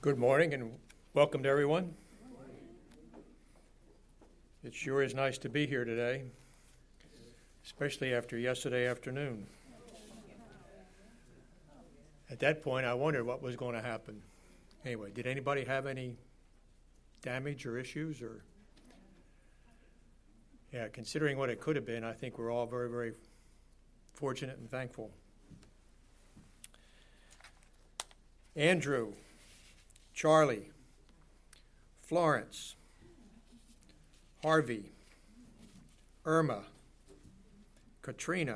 Good morning and welcome to everyone. It sure is nice to be here today, especially after yesterday afternoon. At that point, I wondered what was going to happen. Anyway, did anybody have any damage or issues? Yeah, considering what it could have been, I think we're all very, very fortunate and thankful. Andrew, Charlie, Florence, Harvey, Irma, Katrina,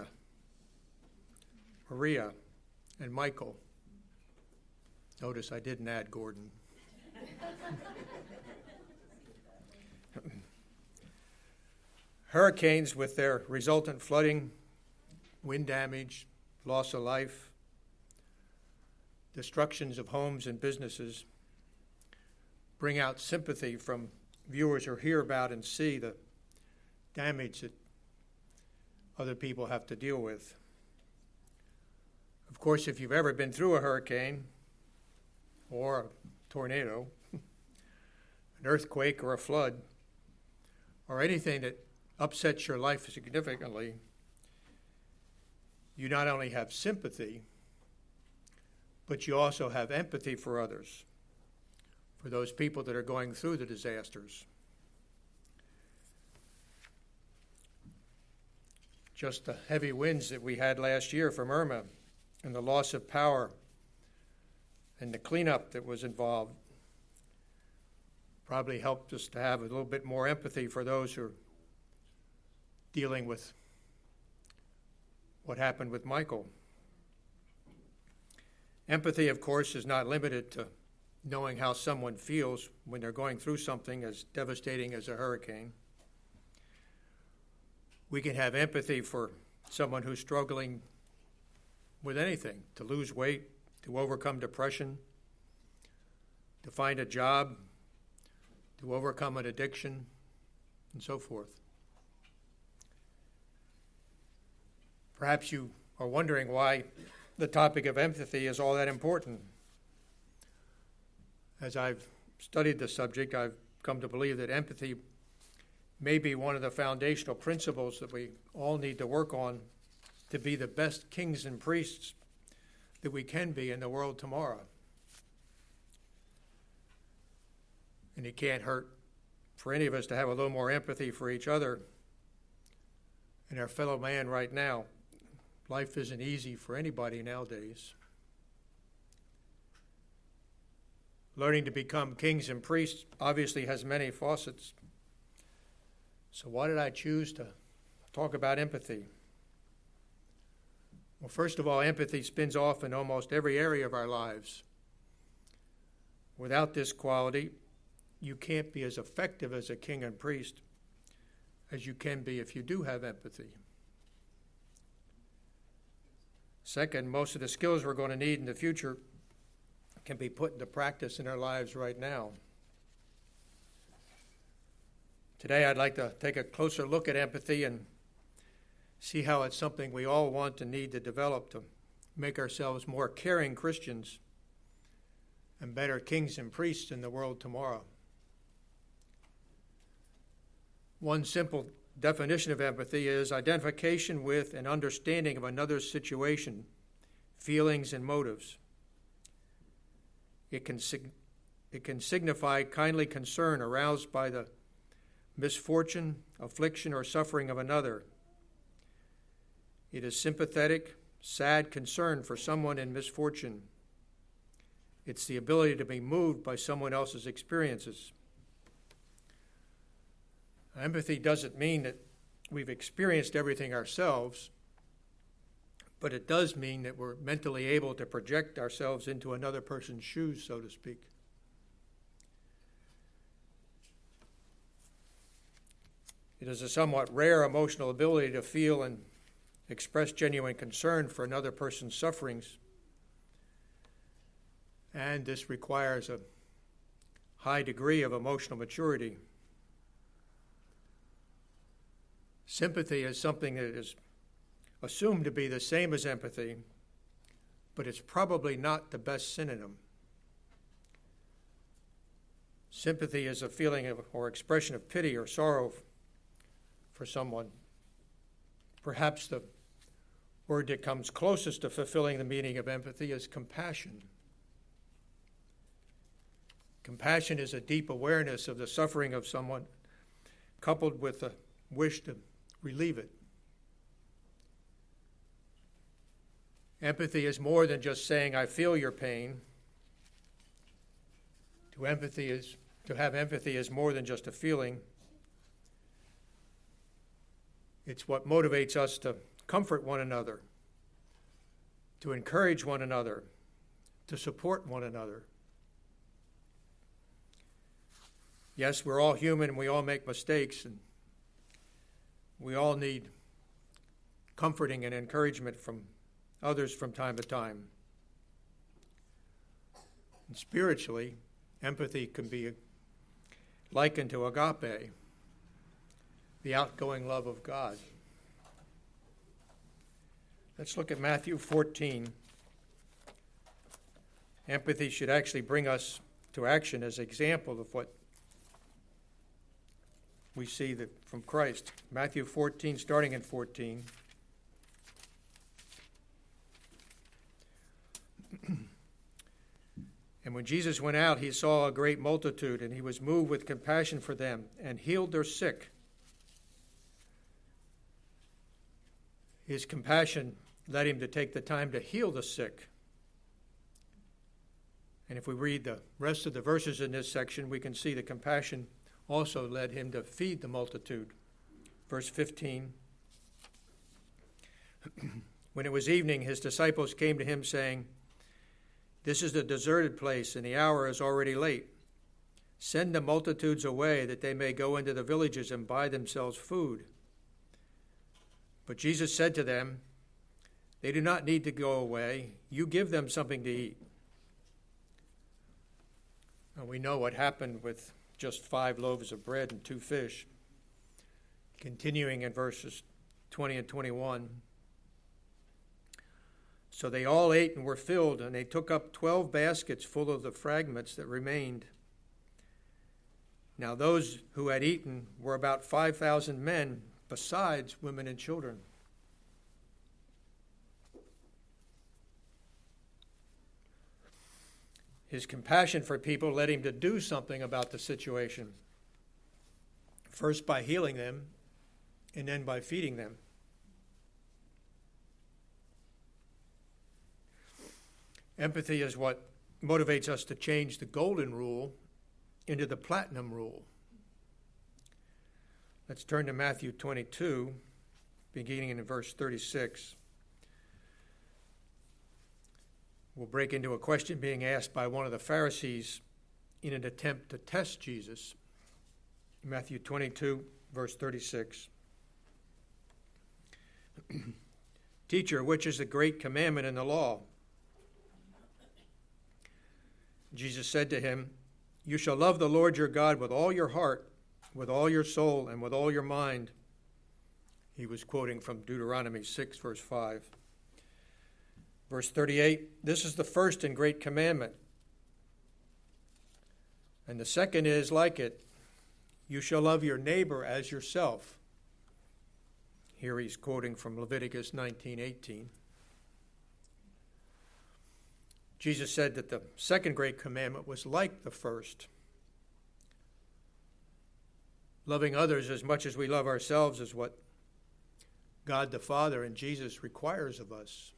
Maria, and Michael. Notice I didn't add Gordon. Hurricanes with their resultant flooding, wind damage, loss of life, destructions of homes and businesses bring out sympathy from viewers who hear about and see the damage that other people have to deal with. Of course, if you've ever been through a hurricane or a tornado, an earthquake or a flood, or anything that upsets your life significantly, you not only have sympathy, but you also have empathy for others, for those people that are going through the disasters. Just the heavy winds that we had last year from Irma and the loss of power and the cleanup that was involved probably helped us to have a little bit more empathy for those who are dealing with what happened with Michael. Empathy, of course, is not limited to knowing how someone feels when they're going through something as devastating as a hurricane. We can have empathy for someone who's struggling with anything, to lose weight, to overcome depression, to find a job, to overcome an addiction, and so forth. Perhaps you are wondering why the topic of empathy is all that important. As I've studied the subject, I've come to believe that empathy may be one of the foundational principles that we all need to work on to be the best kings and priests that we can be in the world tomorrow. And it can't hurt for any of us to have a little more empathy for each other and our fellow man right now. Life isn't easy for anybody nowadays. Learning to become kings and priests obviously has many facets. So why did I choose to talk about empathy? Well, first of all, empathy spins off in almost every area of our lives. Without this quality, you can't be as effective as a king and priest as you can be if you do have empathy. Second, most of the skills we're going to need in the future can be put into practice in our lives right now. Today, I'd like to take a closer look at empathy and see how it's something we all want and need to develop to make ourselves more caring Christians and better kings and priests in the world tomorrow. One simple definition of empathy is identification with and understanding of another's situation, feelings, and motives. It can signify kindly concern aroused by the misfortune, affliction, or suffering of another. It is sympathetic, sad concern for someone in misfortune. It's the ability to be moved by someone else's experiences. Empathy doesn't mean that we've experienced everything ourselves, but it does mean that we're mentally able to project ourselves into another person's shoes, so to speak. It is a somewhat rare emotional ability to feel and express genuine concern for another person's sufferings, and this requires a high degree of emotional maturity. Sympathy is something that is assumed to be the same as empathy, but it's probably not the best synonym. Sympathy is a feeling of or expression of pity or sorrow for someone. Perhaps the word that comes closest to fulfilling the meaning of empathy is compassion. Compassion is a deep awareness of the suffering of someone, coupled with a wish to relieve it. Empathy is more than just saying, I feel your pain. To have empathy is more than just a feeling. It's what motivates us to comfort one another, to encourage one another, to support one another. Yes, we're all human and we all make mistakes, and we all need comforting and encouragement from others from time to time. And spiritually, empathy can be likened to agape, the outgoing love of God. Let's look at Matthew 14. Empathy should actually bring us to action as an example of what we see from Christ. Matthew 14, starting in 14. And when Jesus went out, he saw a great multitude, and he was moved with compassion for them, and healed their sick. His compassion led him to take the time to heal the sick. And if we read the rest of the verses in this section, we can see the compassion also led him to feed the multitude. Verse 15. When it was evening, his disciples came to him, saying, This is a deserted place, and the hour is already late. Send the multitudes away, that they may go into the villages and buy themselves food. But Jesus said to them, They do not need to go away. You give them something to eat. And we know what happened with just 5 loaves of bread and 2 fish. Continuing in verses 20 and 21. So they all ate and were filled, and they took up 12 baskets full of the fragments that remained. Now those who had eaten were about 5,000 men, besides women and children. His compassion for people led him to do something about the situation. First by healing them, and then by feeding them. Empathy is what motivates us to change the golden rule into the platinum rule. Let's turn to Matthew 22, beginning in verse 36. We'll break into a question being asked by one of the Pharisees in an attempt to test Jesus. Matthew 22, verse 36. Teacher, which is the great commandment in the law? Jesus said to him, You shall love the Lord your God with all your heart, with all your soul, and with all your mind. He was quoting from Deuteronomy 6, verse 5. Verse 38, this is the first and great commandment. And the second is like it, you shall love your neighbor as yourself. Here he's quoting from Leviticus 19:18. Jesus said that the second great commandment was like the first. Loving others as much as we love ourselves is what God the Father and Jesus requires of us.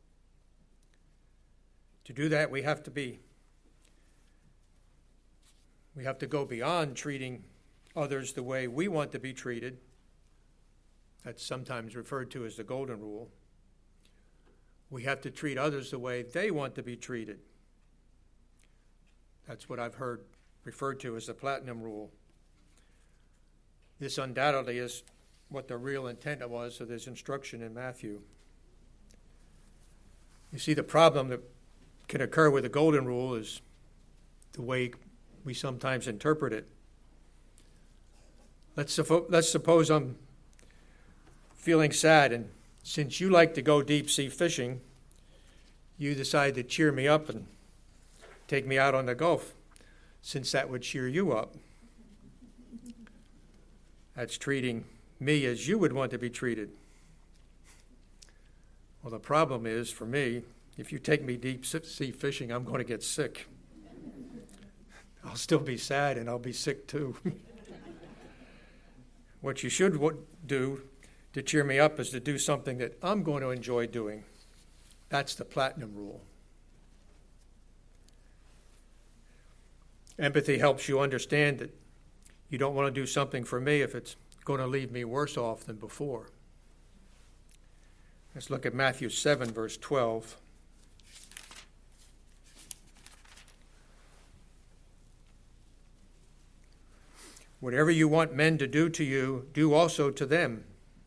To do that, we have to go beyond treating others the way we want to be treated. That's sometimes referred to as the golden rule. We have to treat others the way they want to be treated. That's what I've heard referred to as the platinum rule. This undoubtedly is what the real intent was of this instruction in Matthew. You see, the problem that can occur with the golden rule is the way we sometimes interpret it. Let's suppose I'm feeling sad, and since you like to go deep-sea fishing, you decide to cheer me up and take me out on the Gulf since that would cheer you up. That's treating me as you would want to be treated. Well, the problem is, for me, if you take me deep sea fishing, I'm going to get sick. I'll still be sad and I'll be sick too. What you should do to cheer me up is to do something that I'm going to enjoy doing. That's the platinum rule. Empathy helps you understand that you don't want to do something for me if it's going to leave me worse off than before. Let's look at Matthew 7, verse 12. Whatever you want men to do to you, do also to them.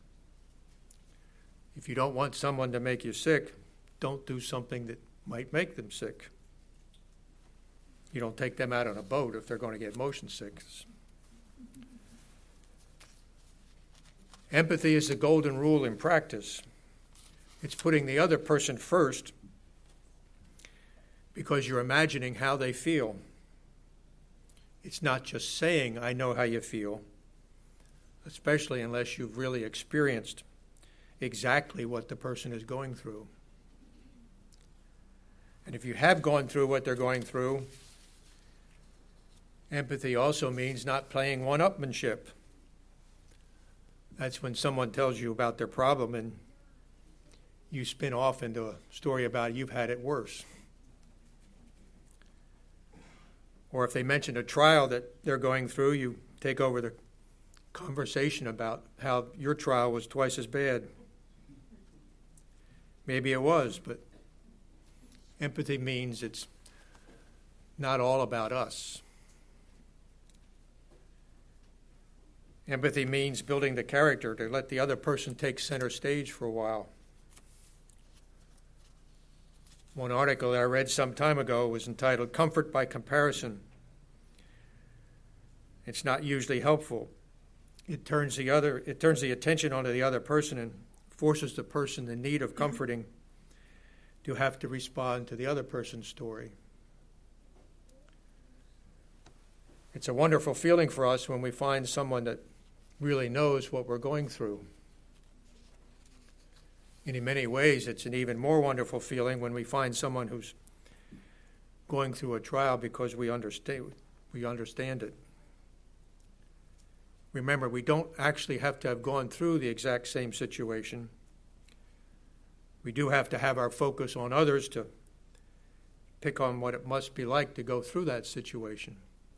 If you don't want someone to make you sick, don't do something that might make them sick. You don't take them out on a boat if they're going to get motion sickness. Empathy is the golden rule in practice. It's putting the other person first because you're imagining how they feel. It's not just saying, I know how you feel, especially unless you've really experienced exactly what the person is going through. And if you have gone through what they're going through, empathy also means not playing one-upmanship. That's when someone tells you about their problem and you spin off into a story about you've had it worse. Or if they mention a trial that they're going through, you take over the conversation about how your trial was twice as bad. Maybe it was, but empathy means it's not all about us. Empathy means building the character to let the other person take center stage for a while. One article that I read some time ago was entitled Comfort by Comparison. It's not usually helpful. It turns the attention onto the other person and forces the person in need of comforting to have to respond to the other person's story. It's a wonderful feeling for us when we find someone that really knows what we're going through. And in many ways, it's an even more wonderful feeling when we find someone who's going through a trial because we understand it. Remember, we don't actually have to have gone through the exact same situation. We do have to have our focus on others to pick on what it must be like to go through that situation.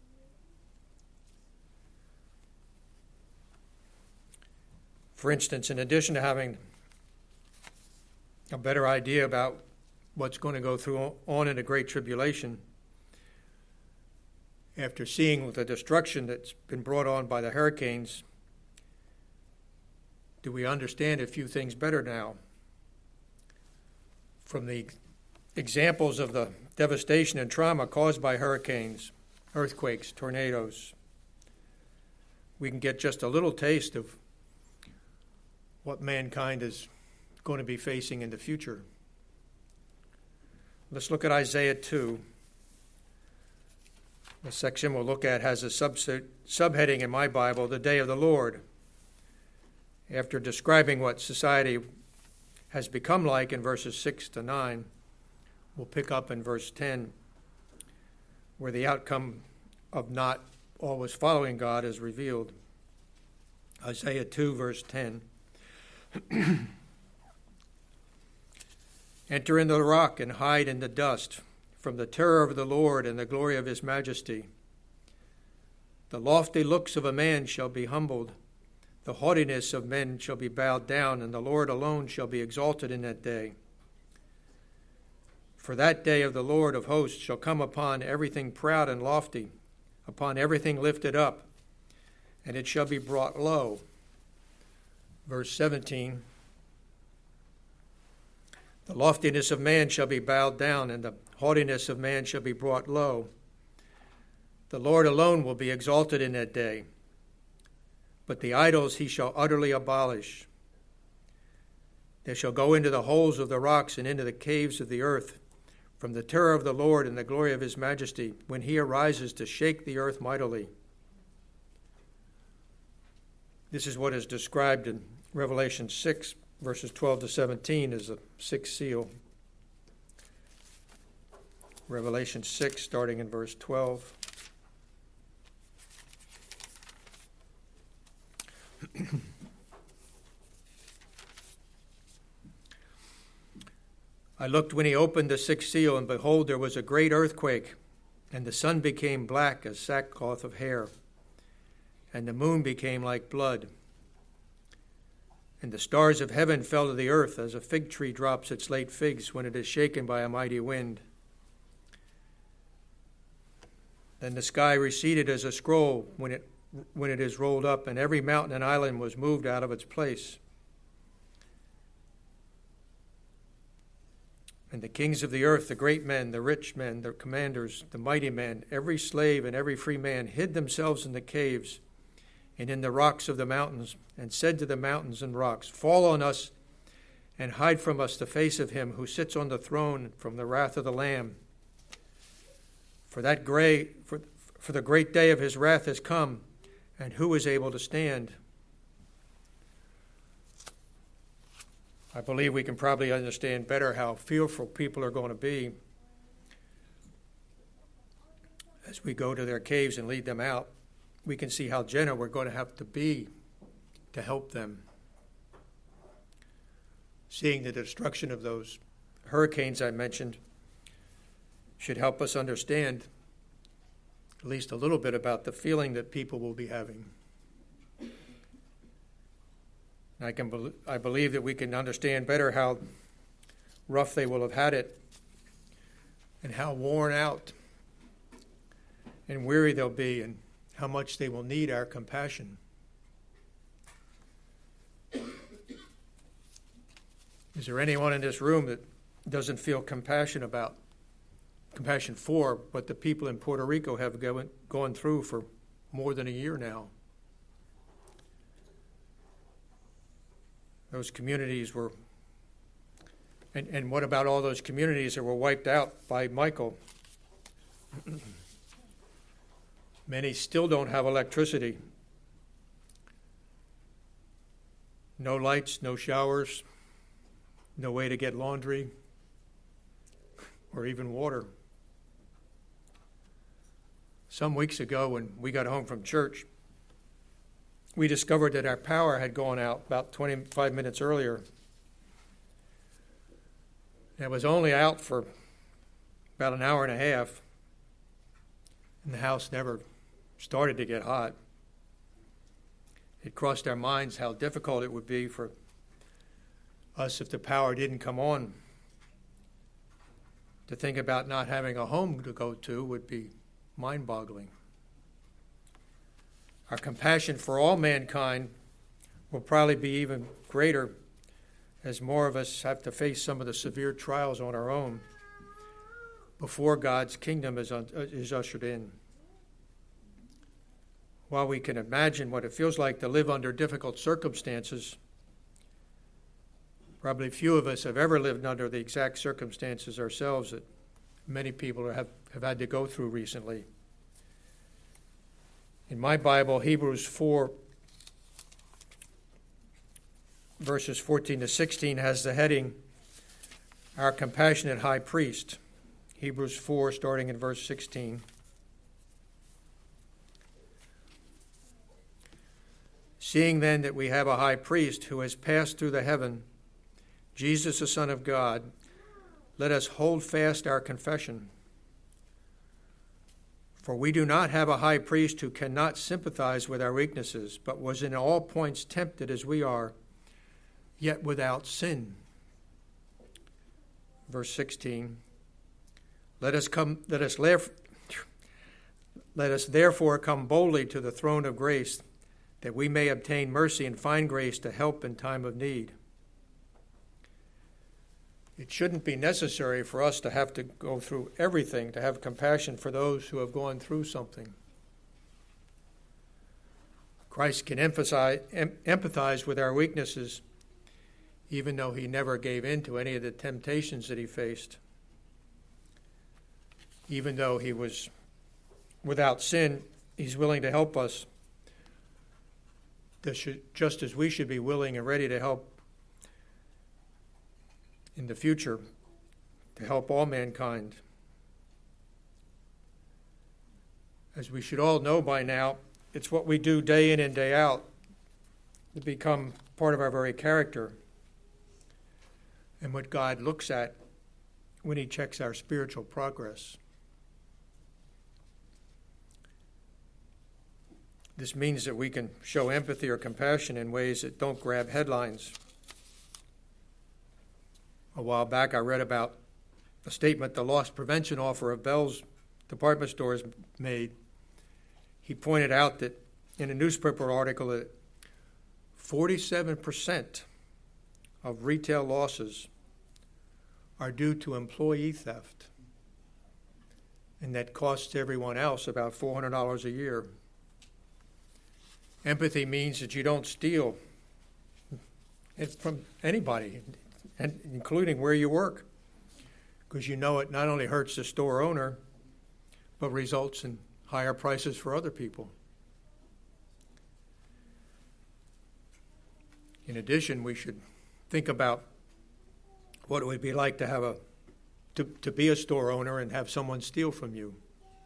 For instance, in addition to having a better idea about what's going to go on in the Great Tribulation, after seeing the destruction that's been brought on by the hurricanes, do we understand a few things better now? From the examples of the devastation and trauma caused by hurricanes, earthquakes, tornadoes, we can get just a little taste of what mankind is going to be facing in the future. Let's look at Isaiah 2. The section we'll look at has a subheading in my Bible, The Day of the Lord. After describing what society has become like in verses 6 to 9, we'll pick up in verse 10, where the outcome of not always following God is revealed. Isaiah 2, verse 10. Enter into the rock and hide in the dust from the terror of the Lord and the glory of his majesty. The lofty looks of a man shall be humbled. The haughtiness of men shall be bowed down, and the Lord alone shall be exalted in that day. For that day of the Lord of hosts shall come upon everything proud and lofty, upon everything lifted up, and it shall be brought low. Verse 17, the loftiness of man shall be bowed down, and the haughtiness of man shall be brought low. The Lord alone will be exalted in that day, but the idols he shall utterly abolish. They shall go into the holes of the rocks and into the caves of the earth, from the terror of the Lord and the glory of his majesty, when he arises to shake the earth mightily. This is what is described in Revelation 6, verses 12 to 17 as the sixth seal. Revelation 6, starting in verse 12. I looked when he opened the sixth seal, and behold, there was a great earthquake, and the sun became black as sackcloth of hair, and the moon became like blood. And the stars of heaven fell to the earth, as a fig tree drops its late figs when it is shaken by a mighty wind. Then the sky receded as a scroll when it is rolled up, and every mountain and island was moved out of its place. And the kings of the earth, the great men, the rich men, the commanders, the mighty men, every slave and every free man hid themselves in the caves and in the rocks of the mountains, and said to the mountains and rocks, Fall on us and hide from us the face of him who sits on the throne from the wrath of the Lamb. For the great day of his wrath has come, and who is able to stand? I believe we can probably understand better how fearful people are going to be as we go to their caves and lead them out. We can see how gentle we're going to have to be to help them. Seeing the destruction of those hurricanes I mentioned should help us understand at least a little bit about the feeling that people will be having. I believe that we can understand better how rough they will have had it and how worn out and weary they'll be and how much they will need our compassion. Is there anyone in this room that doesn't feel compassion for what the people in Puerto Rico have gone through for more than a year now? Those communities were, and what about all those communities that were wiped out by Michael? Many still don't have electricity. No lights, no showers, no way to get laundry or even water. Some weeks ago when we got home from church, we discovered that our power had gone out about 25 minutes earlier. It was only out for about an hour and a half, and the house never started to get hot. It crossed our minds how difficult it would be for us if the power didn't come on. To think about not having a home to go to would be mind-boggling. Our compassion for all mankind will probably be even greater as more of us have to face some of the severe trials on our own before God's kingdom is ushered in. While we can imagine what it feels like to live under difficult circumstances, probably few of us have ever lived under the exact circumstances ourselves that many people have had to go through recently. In my Bible, Hebrews 4, verses 14 to 16 has the heading, Our Compassionate High Priest. Hebrews 4, starting in verse 16. Seeing then that we have a high priest who has passed through the heaven, Jesus the Son of God, let us hold fast our confession. For we do not have a high priest who cannot sympathize with our weaknesses, but was in all points tempted as we are, yet without sin. Verse 16, let us therefore come boldly to the throne of grace, that we may obtain mercy and find grace to help in time of need. It shouldn't be necessary for us to have to go through everything to have compassion for those who have gone through something. Christ can empathize with our weaknesses, even though he never gave in to any of the temptations that he faced. Even though he was without sin, he's willing to help us, just as we should be willing and ready to help in the future, to help all mankind. As we should all know by now, it's what we do day in and day out to become part of our very character, and what God looks at when he checks our spiritual progress. This means that we can show empathy or compassion in ways that don't grab headlines. A while back I read about a statement the loss prevention officer of Bell's department stores made. He pointed out that in a newspaper article that 47% of retail losses are due to employee theft, and that costs everyone else about $400 a year. Empathy means that you don't steal from anybody, and including where you work, because you know it not only hurts the store owner, but results in higher prices for other people. In addition, we should think about what it would be like to have to be a store owner and have someone steal from you.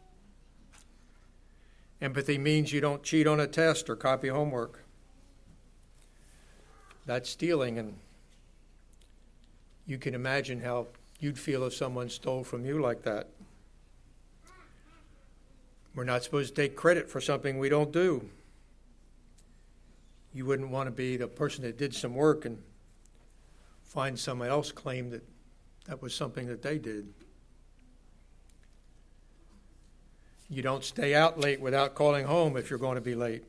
Empathy means you don't cheat on a test or copy homework. That's stealing, and you can imagine how you'd feel if someone stole from you like that. We're not supposed to take credit for something we don't do. You wouldn't want to be the person that did some work and find someone else claim that that was something that they did. You don't stay out late without calling home if you're going to be late.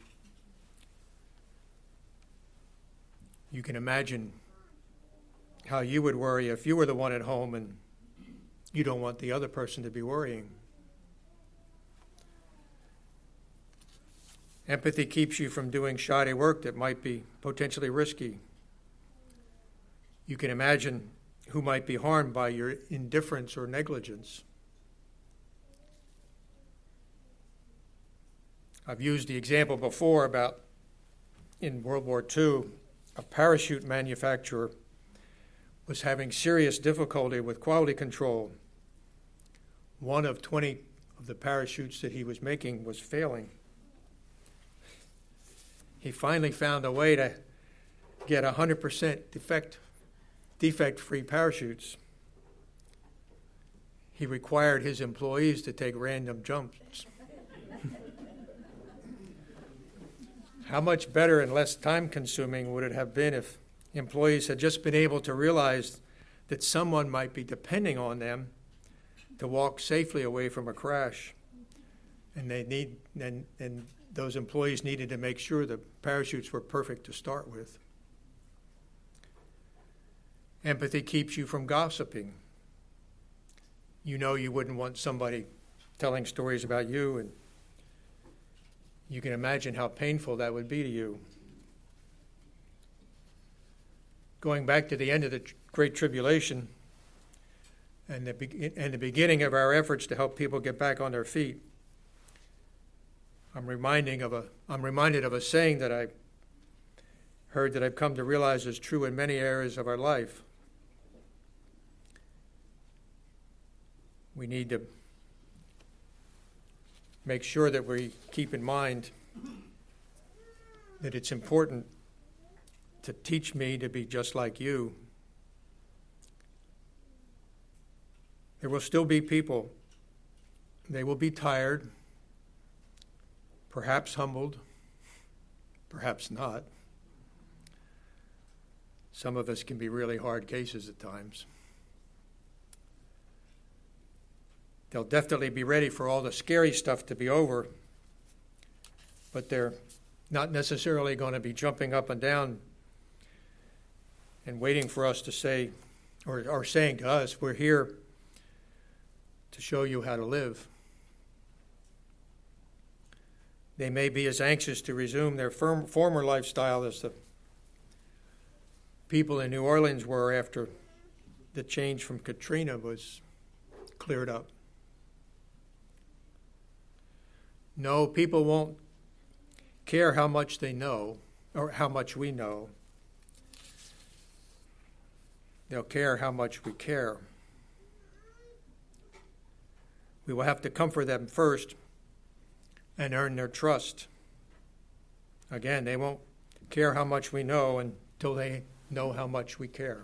You can imagine how you would worry if you were the one at home and you don't want the other person to be worrying. Empathy keeps you from doing shoddy work that might be potentially risky. You can imagine who might be harmed by your indifference or negligence. I've used the example before about in World War II, a parachute manufacturer was having serious difficulty with quality control. One of 20 of the parachutes that he was making was failing. He finally found a way to get 100% defect-free parachutes. He required his employees to take random jumps. How much better and less time-consuming would it have been if employees had just been able to realize that someone might be depending on them to walk safely away from a crash, and those employees needed to make sure the parachutes were perfect to start with. Empathy keeps you from gossiping. You know you wouldn't want somebody telling stories about you, and you can imagine how painful that would be to you. Going back to the end of the Great Tribulation and the beginning of our efforts to help people get back on their feet, I'm reminded of a saying that I heard that I've come to realize is true in many areas of our life. We need to make sure that we keep in mind that it's important to teach me to be just like you. There will still be people. They will be tired, perhaps humbled, perhaps not. Some of us can be really hard cases at times. They'll definitely be ready for all the scary stuff to be over, but they're not necessarily going to be jumping up and down and waiting for us to say, or saying to us, we're here to show you how to live. They may be as anxious to resume their former lifestyle as the people in New Orleans were after the change from Katrina was cleared up. No, people won't care how much they know or how much we know. They'll care how much we care. We will have to comfort them first and earn their trust. Again, they won't care how much we know until they know how much we care.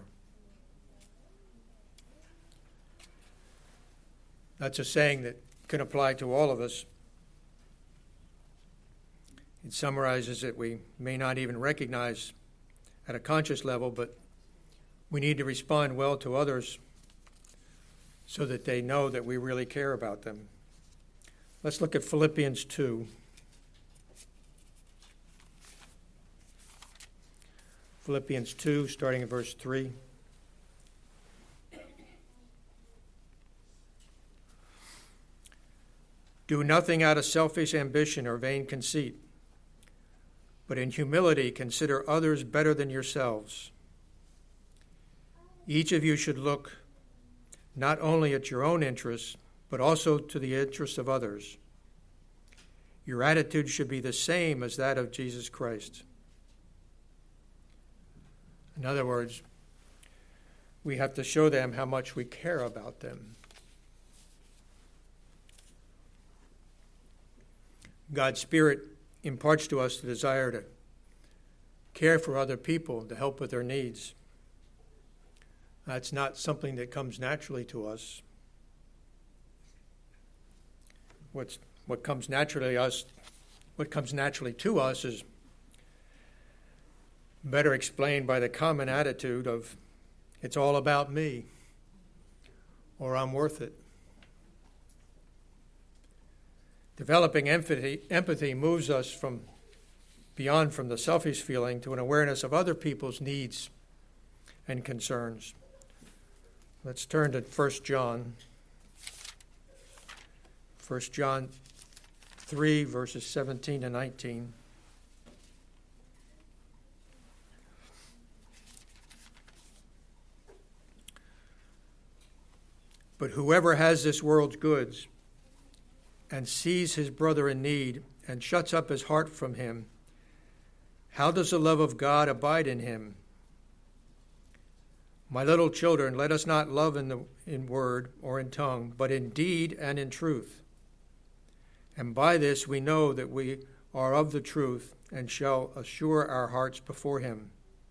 That's a saying that can apply to all of us. It summarizes that we may not even recognize at a conscious level, but we need to respond well to others so that they know that we really care about them. Let's look at Philippians 2. Philippians 2, starting at verse 3. Do nothing out of selfish ambition or vain conceit, but in humility consider others better than yourselves. Each of you should look not only at your own interests, but also to the interests of others. Your attitude should be the same as that of Jesus Christ. In other words, we have to show them how much we care about them. God's Spirit imparts to us the desire to care for other people, to help with their needs. That's not something that comes naturally to us. What comes naturally to us is better explained by the common attitude of, it's all about me, or I'm worth it. Developing empathy moves us from the selfish feeling to an awareness of other people's needs and concerns. Let's turn to 1 John. 1 John 3, verses 17 to 19. But whoever has this world's goods and sees his brother in need and shuts up his heart from him, how does the love of God abide in him? My little children, let us not love in word or in tongue, but in deed and in truth. And by this we know that we are of the truth and shall assure our hearts before him.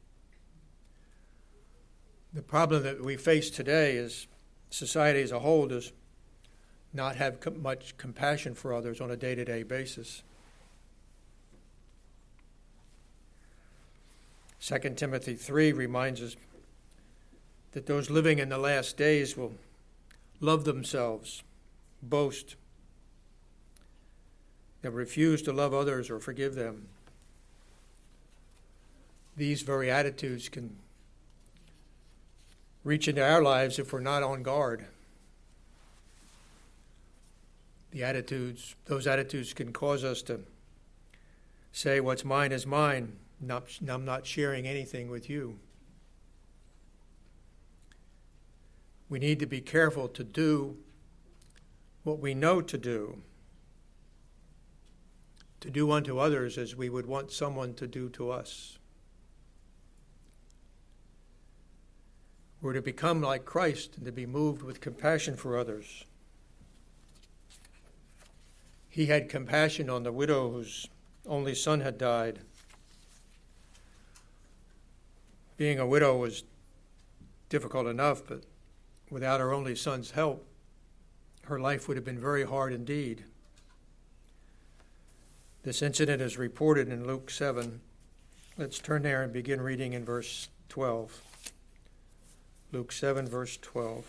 The problem that we face today is society as a whole does not have much compassion for others on a day-to-day basis. 2 Timothy 3 reminds us that those living in the last days will love themselves, boast, and refuse to love others or forgive them. These very attitudes can reach into our lives if we're not on guard. Those attitudes can cause us to say what's mine is mine. I'm not sharing anything with you. We need to be careful to do what we know to do unto others as we would want someone to do to us. We're to become like Christ and to be moved with compassion for others. He had compassion on the widow whose only son had died. Being a widow was difficult enough, but without her only son's help, her life would have been very hard indeed. This incident is reported in Luke 7. Let's turn there and begin reading in verse 12. Luke 7, verse 12.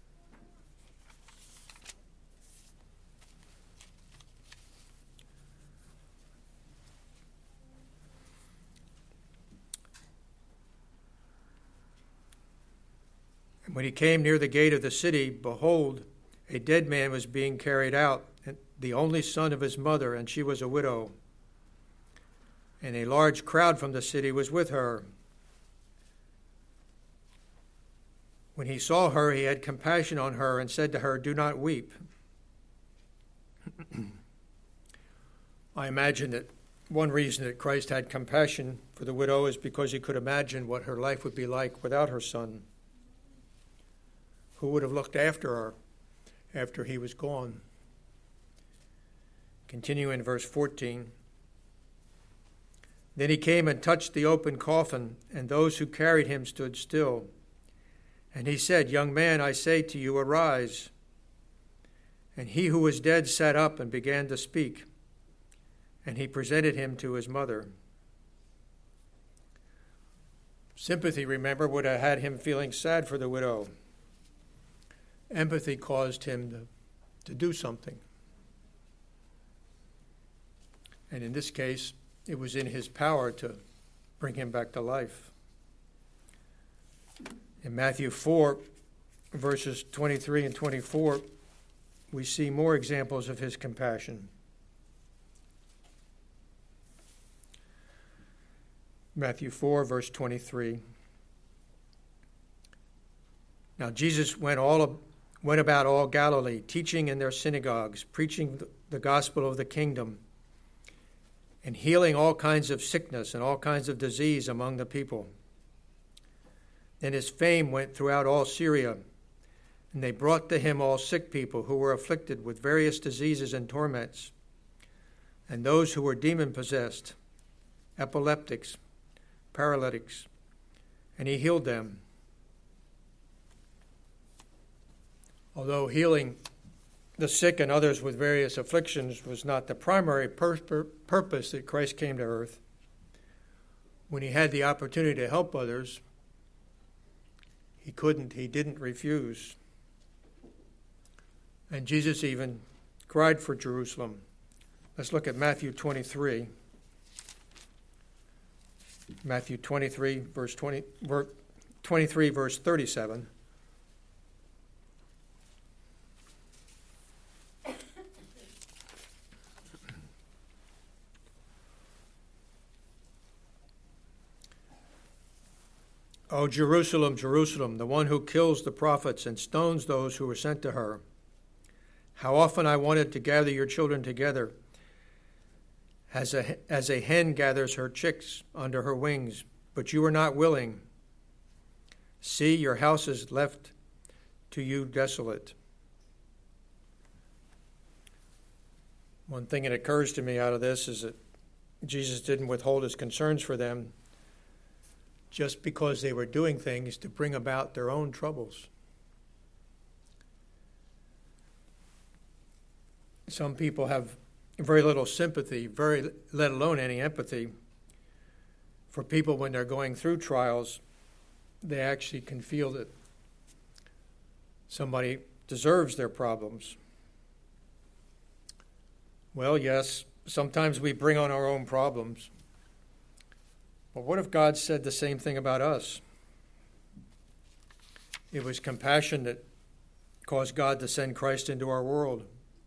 And when he came near the gate of the city, behold, a dead man was being carried out, the only son of his mother, and she was a widow. And a large crowd from the city was with her. When he saw her, he had compassion on her and said to her, "Do not weep." I imagine that one reason that Christ had compassion for the widow is because he could imagine what her life would be like without her son. Who would have looked after her after he was gone? Continue in verse 14. Then he came and touched the open coffin, and those who carried him stood still. And he said, "Young man, I say to you, arise." And he who was dead sat up and began to speak. And he presented him to his mother. Sympathy, remember, would have had him feeling sad for the widow. Empathy caused him to do something. And in this case, it was in his power to bring him back to life. In Matthew 4, verses 23 and 24, we see more examples of his compassion. Matthew 4, verse 23. Now Jesus went about all Galilee, teaching in their synagogues, preaching the gospel of the kingdom, and healing all kinds of sickness and all kinds of disease among the people. Then his fame went throughout all Syria, and they brought to him all sick people who were afflicted with various diseases and torments, and those who were demon-possessed, epileptics, paralytics, and he healed them. Although healing the sick and others with various afflictions was not the primary purpose that Christ came to earth, when he had the opportunity to help others, he didn't refuse. And Jesus even cried for Jerusalem. Let's look at Matthew 23. Matthew 23, verse 37. O Jerusalem, Jerusalem, the one who kills the prophets and stones those who are sent to her. How often I wanted to gather your children together, as a hen gathers her chicks under her wings, but you were not willing. See, your house is left to you desolate. One thing that occurs to me out of this is that Jesus didn't withhold his concerns for them just because they were doing things to bring about their own troubles. Some people have very little sympathy, let alone any empathy, for people when they're going through trials. They actually can feel that somebody deserves their problems. Well, yes, sometimes we bring on our own problems. But what if God said the same thing about us? It was compassion that caused God to send Christ into our world.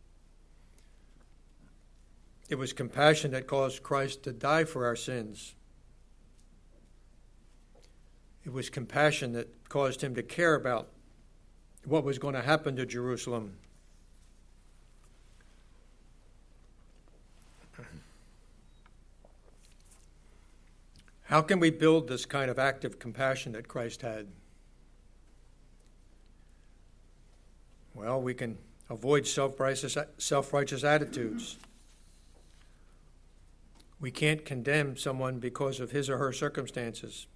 It was compassion that caused Christ to die for our sins. It was compassion that caused him to care about what was going to happen to Jerusalem. How can we build this kind of active compassion that Christ had? Well, we can avoid self-righteous attitudes. We can't condemn someone because of his or her circumstances.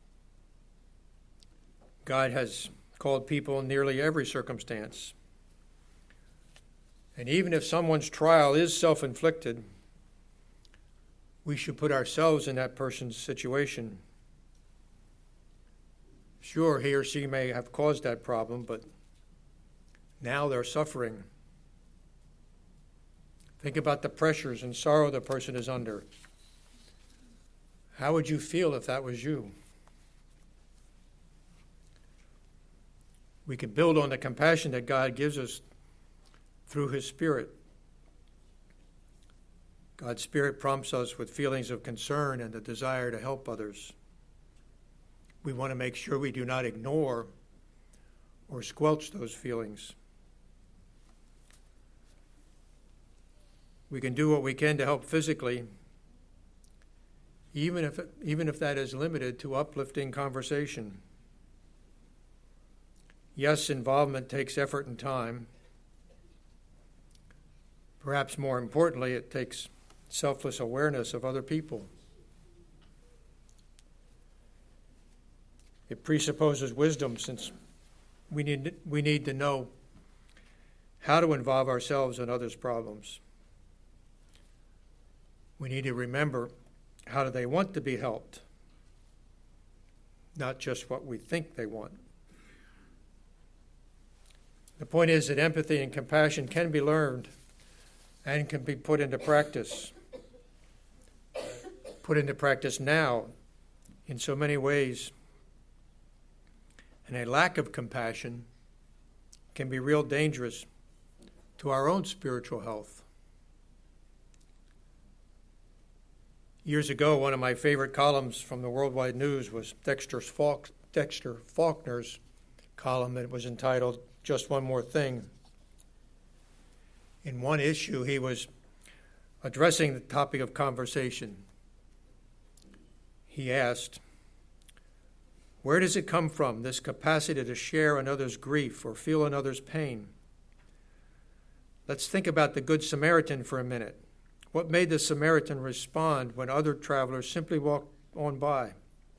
God has called people in nearly every circumstance. And even if someone's trial is self-inflicted, we should put ourselves in that person's situation. Sure, he or she may have caused that problem, but now they're suffering. Think about the pressures and sorrow the person is under. How would you feel if that was you? We can build on the compassion that God gives us through his Spirit. God's Spirit prompts us with feelings of concern and the desire to help others. We want to make sure we do not ignore or squelch those feelings. We can do what we can to help physically, even if that is limited to uplifting conversation. Yes, involvement takes effort and time. Perhaps more importantly, it takes selfless awareness of other people. It presupposes wisdom, since we need to know how to involve ourselves in others' problems. We need to remember how do they want to be helped, not just what we think they want. The point is that empathy and compassion can be learned and can be put into practice. Put into practice now in so many ways. And a lack of compassion can be real dangerous to our own spiritual health. Years ago, one of my favorite columns from the Worldwide News was Dexter Faulkner's column. It was entitled, "Just One More Thing." In one issue, he was addressing the topic of conversation. He asked, where does it come from, this capacity to share another's grief or feel another's pain? Let's think about the Good Samaritan for a minute. What made the Samaritan respond when other travelers simply walked on by?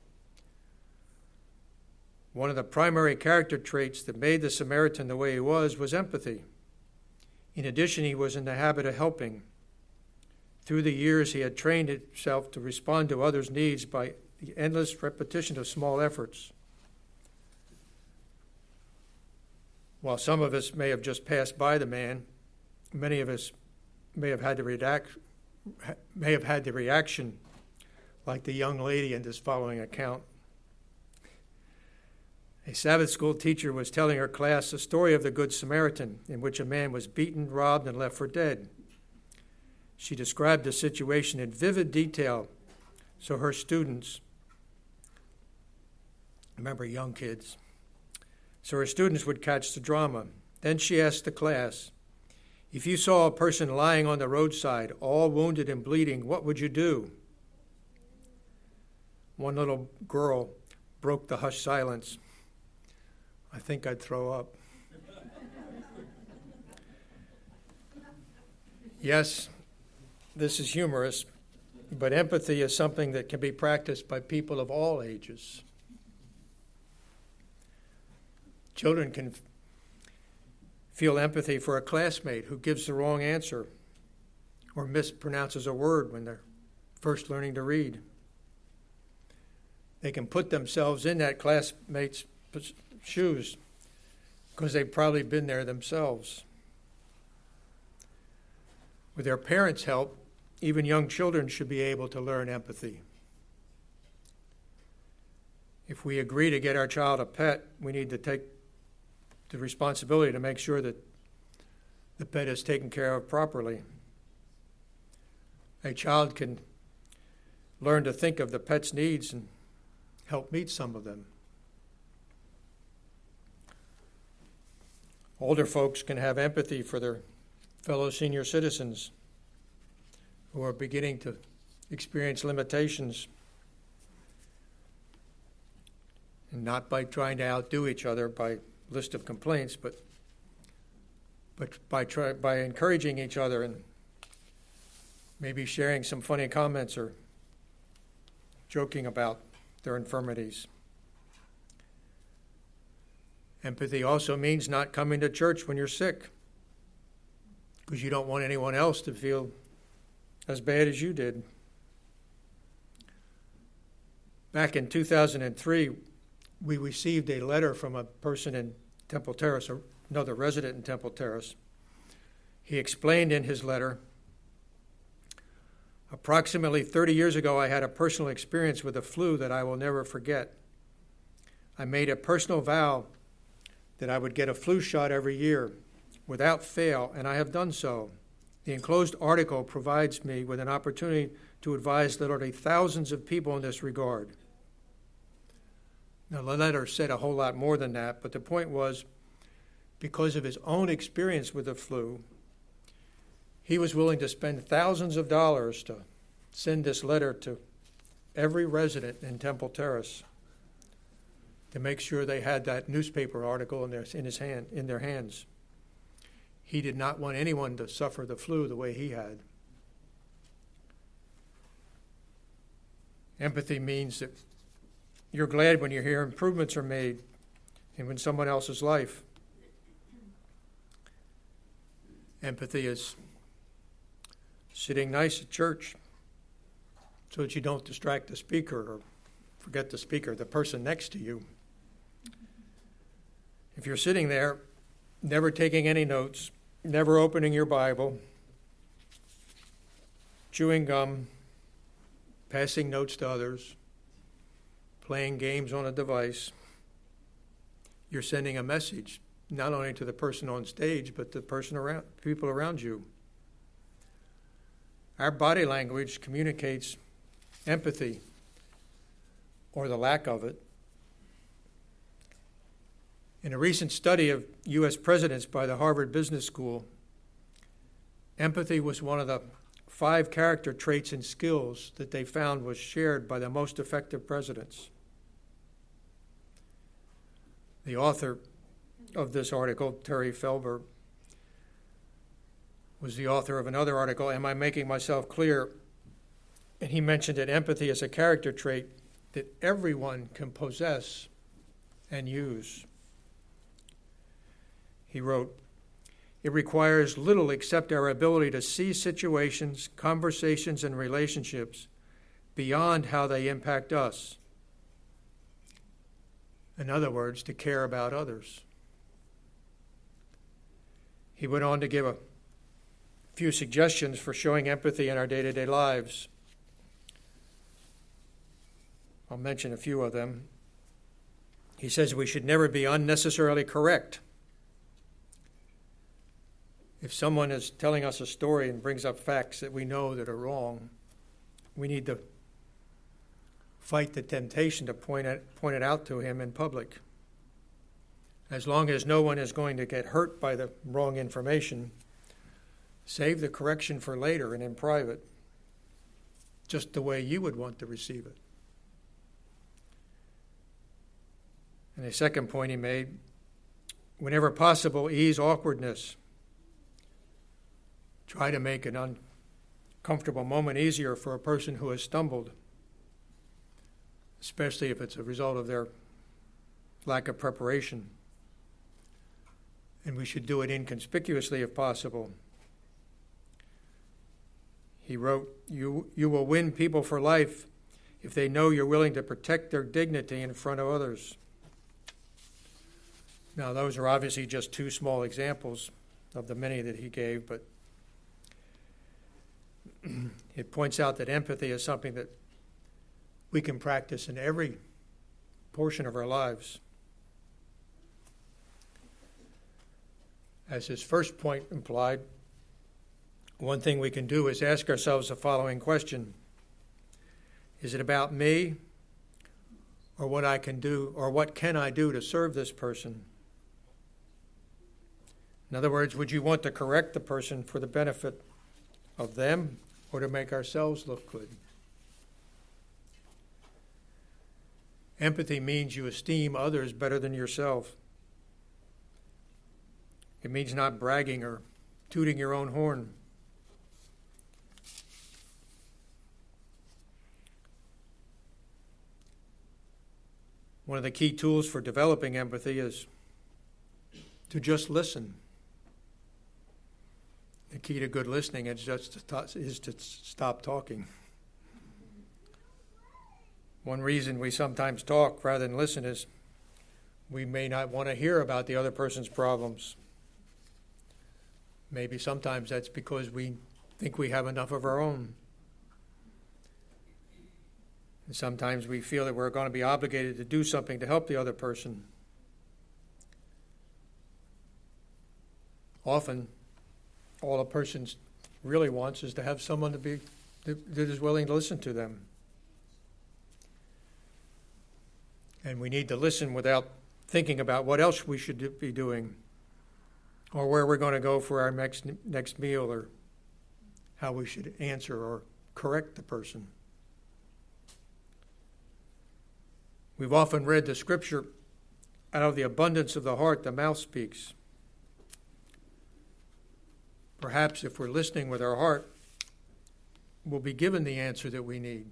One of the primary character traits that made the Samaritan the way he was empathy. In addition, he was in the habit of helping. Through the years, he had trained himself to respond to others' needs by the endless repetition of small efforts. While some of us may have just passed by the man, many of us may have had the reaction like the young lady in this following account. A Sabbath school teacher was telling her class the story of the Good Samaritan, in which a man was beaten, robbed, and left for dead. She described the situation in vivid detail so her students, remember young kids, so her students would catch the drama. Then she asked the class, if you saw a person lying on the roadside, all wounded and bleeding, what would you do? One little girl broke the hushed silence. I think I'd throw up. Yes, this is humorous, but empathy is something that can be practiced by people of all ages. Children can feel empathy for a classmate who gives the wrong answer or mispronounces a word when they're first learning to read. They can put themselves in that classmate's shoes because they've probably been there themselves. With their parents' help, even young children should be able to learn empathy. If we agree to get our child a pet, we need to take the responsibility to make sure that the pet is taken care of properly. A child can learn to think of the pet's needs and help meet some of them. Older folks can have empathy for their fellow senior citizens who are beginning to experience limitations, and not by trying to outdo each other by list of complaints, but by encouraging each other and maybe sharing some funny comments or joking about their infirmities. Empathy also means not coming to church when you're sick because you don't want anyone else to feel as bad as you did. Back in 2003, we received a letter from a person in Temple Terrace, another resident in Temple Terrace. He explained in his letter, approximately 30 years ago, I had a personal experience with the flu that I will never forget. I made a personal vow that I would get a flu shot every year without fail, and I have done so. The enclosed article provides me with an opportunity to advise literally thousands of people in this regard. Now, the letter said a whole lot more than that, but the point was, because of his own experience with the flu, He was willing to spend thousands of dollars to send this letter to every resident in Temple Terrace to make sure they had that newspaper article in their hands. He did not want anyone to suffer the flu the way he had. Empathy means that you're glad when you hear improvements are made in someone else's life. Empathy is sitting nice at church so that you don't distract the speaker or forget the speaker, the person next to you. If you're sitting there, never taking any notes, never opening your Bible, chewing gum, passing notes to others, playing games on a device, you're sending a message not only to the person on stage, but the people around you. Our body language communicates empathy, or the lack of it. In a recent study of U.S. presidents by the Harvard Business School, empathy was one of the 5 character traits and skills that they found was shared by the most effective presidents. The author of this article, Terry Felber, was the author of another article, Am I Making Myself Clear? And he mentioned that empathy is a character trait that everyone can possess and use. He wrote, it requires little except our ability to see situations, conversations, and relationships beyond how they impact us. In other words, to care about others. He went on to give a few suggestions for showing empathy in our day-to-day lives. I'll mention a few of them. He says we should never be unnecessarily correct. If someone is telling us a story and brings up facts that we know that are wrong, we need to fight the temptation to point it out to him in public. As long as no one is going to get hurt by the wrong information, save the correction for later and in private, just the way you would want to receive it. And the second point he made, whenever possible, ease awkwardness. Try to make an uncomfortable moment easier for a person who has stumbled, especially if it's a result of their lack of preparation. And we should do it inconspicuously if possible. He wrote, you will win people for life if they know you're willing to protect their dignity in front of others. Now, those are obviously just 2 small examples of the many that he gave, but it points out that empathy is something that we can practice in every portion of our lives. As his first point implied, one thing we can do is ask ourselves the following question. Is it about me, or what I can do, or what can I do to serve this person? In other words, would you want to correct the person for the benefit of them or to make ourselves look good? Empathy means you esteem others better than yourself. It means not bragging or tooting your own horn. One of the key tools for developing empathy is to just listen. The key to good listening is to stop talking. One reason we sometimes talk rather than listen is we may not want to hear about the other person's problems. Maybe sometimes that's because we think we have enough of our own. And sometimes we feel that we're going to be obligated to do something to help the other person. Often, all a person really wants is to have someone that is willing to listen to them. And we need to listen without thinking about what else we should be doing, or where we're going to go for our next meal, or how we should answer or correct the person. We've often read the scripture, out of the abundance of the heart, the mouth speaks. Perhaps if we're listening with our heart, we'll be given the answer that we need,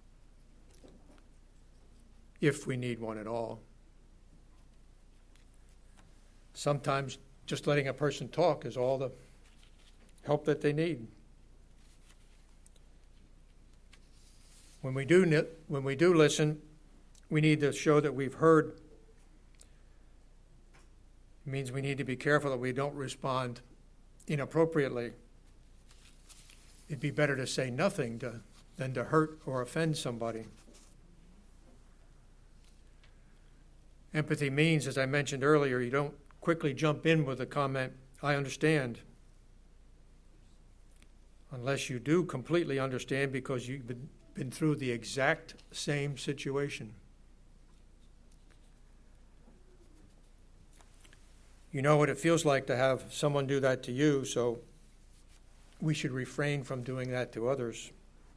if we need one at all. Sometimes just letting a person talk is all the help that they need. When we do listen, we need to show that we've heard. It means we need to be careful that we don't respond inappropriately. It'd be better to say nothing than to hurt or offend somebody. Empathy means, as I mentioned earlier, you don't quickly jump in with a comment, "I understand," unless you do completely understand because you've been through the exact same situation. You know what it feels like to have someone do that to you, so we should refrain from doing that to others.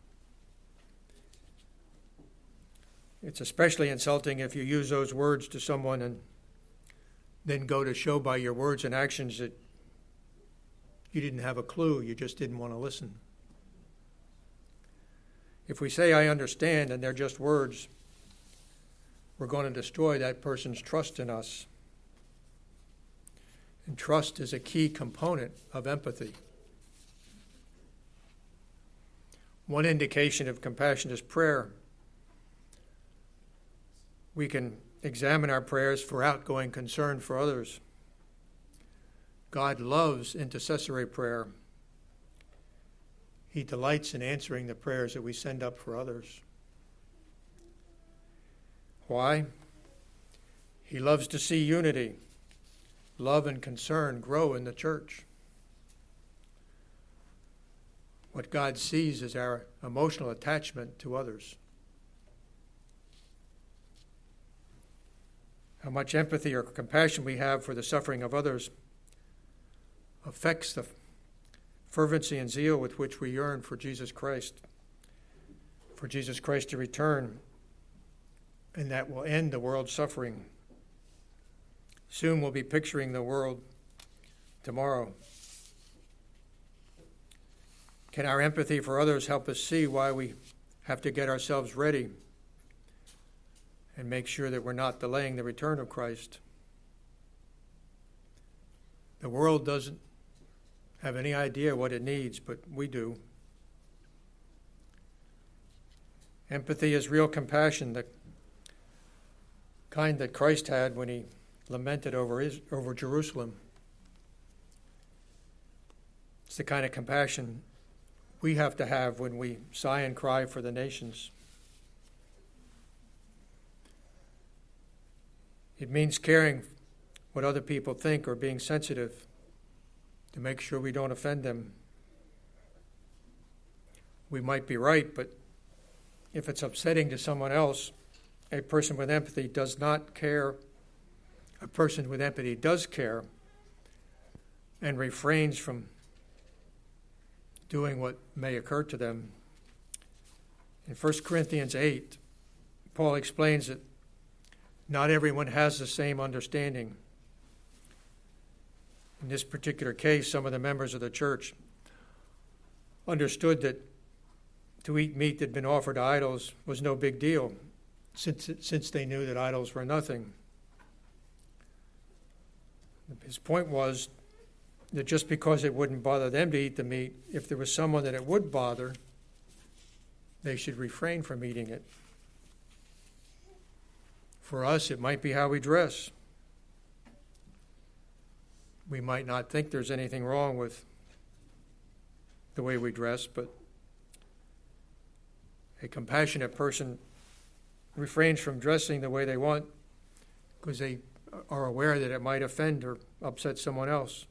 It's especially insulting if you use those words to someone and then go to show by your words and actions that you didn't have a clue, you just didn't want to listen. If we say, "I understand," and they're just words, we're going to destroy that person's trust in us. And trust is a key component of empathy. One indication of compassion is prayer. We can examine our prayers for outgoing concern for others. God loves intercessory prayer. He delights in answering the prayers that we send up for others. Why? He loves to see unity, love, and concern grow in the church. What God sees is our emotional attachment to others. How much empathy or compassion we have for the suffering of others affects the fervency and zeal with which we yearn for Jesus Christ to return, and that will end the world's suffering. Soon we'll be picturing the world tomorrow. Can our empathy for others help us see why we have to get ourselves ready and make sure that we're not delaying the return of Christ? The world doesn't have any idea what it needs, but we do. Empathy is real compassion, the kind that Christ had when he lamented over Jerusalem. It's the kind of compassion we have to have when we sigh and cry for the nations. It means caring what other people think or being sensitive to make sure we don't offend them. We might be right, but if it's upsetting to someone else, a person with empathy does not care. A person with empathy does care and refrains from doing what may occur to them. In 1 Corinthians 8, Paul explains that not everyone has the same understanding. In this particular case, some of the members of the church understood that to eat meat that had been offered to idols was no big deal, since they knew that idols were nothing. His point was that just because it wouldn't bother them to eat the meat, if there was someone that it would bother, they should refrain from eating it. For us, it might be how we dress. We might not think there's anything wrong with the way we dress, but a compassionate person refrains from dressing the way they want because they are aware that it might offend or upset someone else.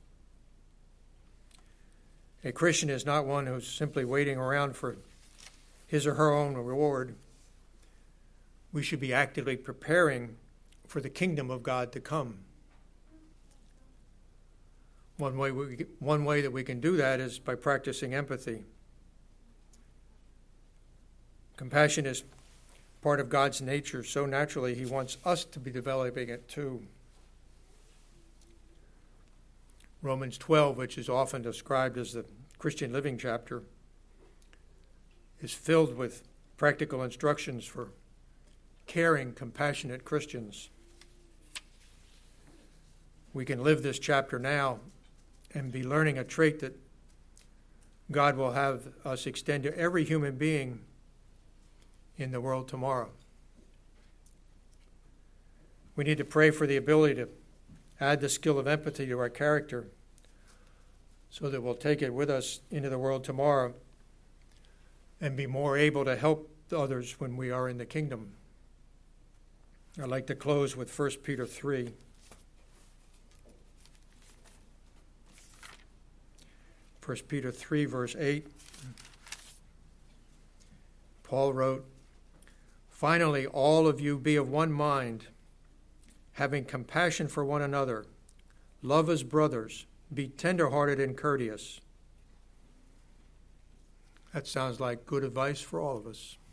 A Christian is not one who's simply waiting around for his or her own reward. We should be actively preparing for the kingdom of God to come. One way that we can do that is by practicing empathy. Compassion is part of God's nature, so naturally he wants us to be developing it too. Romans 12, which is often described as the Christian living chapter, is filled with practical instructions for caring, compassionate Christians. We can live this chapter now and be learning a trait that God will have us extend to every human being in the world tomorrow. We need to pray for the ability to add the skill of empathy to our character so that we'll take it with us into the world tomorrow and be more able to help others when we are in the kingdom. I'd like to close with 1 Peter 3. 1 Peter 3, verse 8. Paul wrote, "Finally, all of you be of one mind, having compassion for one another. Love as brothers. Be tender-hearted and courteous." That sounds like good advice for all of us.